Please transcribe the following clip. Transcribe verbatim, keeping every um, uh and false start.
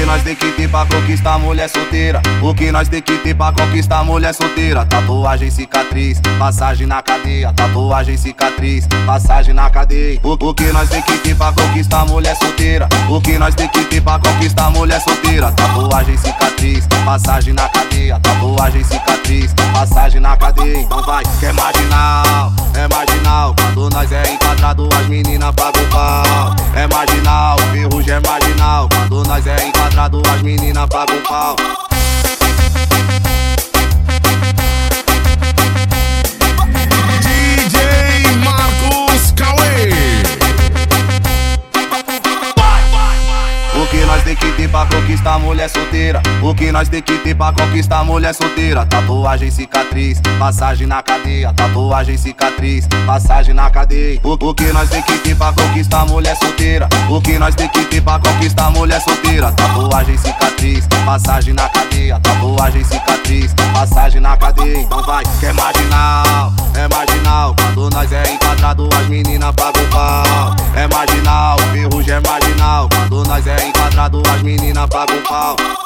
que nós tem que ter pra conquistar mulher solteira? O que nós tem que ter pra conquistar mulher solteira? Tatuagem, cicatriz, passagem na cadeia. Tatuagem, cicatriz, passagem na cadeia. O, o que nós tem que ter pra conquistar mulher solteira? O que nós tem que ter pra conquistar mulher solteira? Tatuagem, cicatriz, passagem na cadeia. Tatuagem, cicatriz, passagem na cadeia. Então vai, que é marginal, é marginal. Quando nós é enquadrado, as meninas pagam pau. É marginal, ferrugem é marginal. Quando nós é enquadrado, as meninas pagam pau. D J Marcos Cauê. O que nós tem que ter pra conquistar mulher solteira? O que nós tem que ter pra conquistar mulher solteira? Tatuagem, cicatriz, passagem na cadeia. Tatuagem, cicatriz, passagem na cadeia. O, o que nós tem que ter pra conquistar mulher solteira? O que nós tem que ter pra conquistar mulher solteira? Tatuagem, cicatriz, passagem na cadeia. Tatuagem, cicatriz, passagem na cadeia. Então vai, que é marginal, é marginal. Quando nós é enquadrado, as meninas pagam pau. É marginal, ferrugem é marginal. Quando nós é enquadrado, as meninas pagam pau.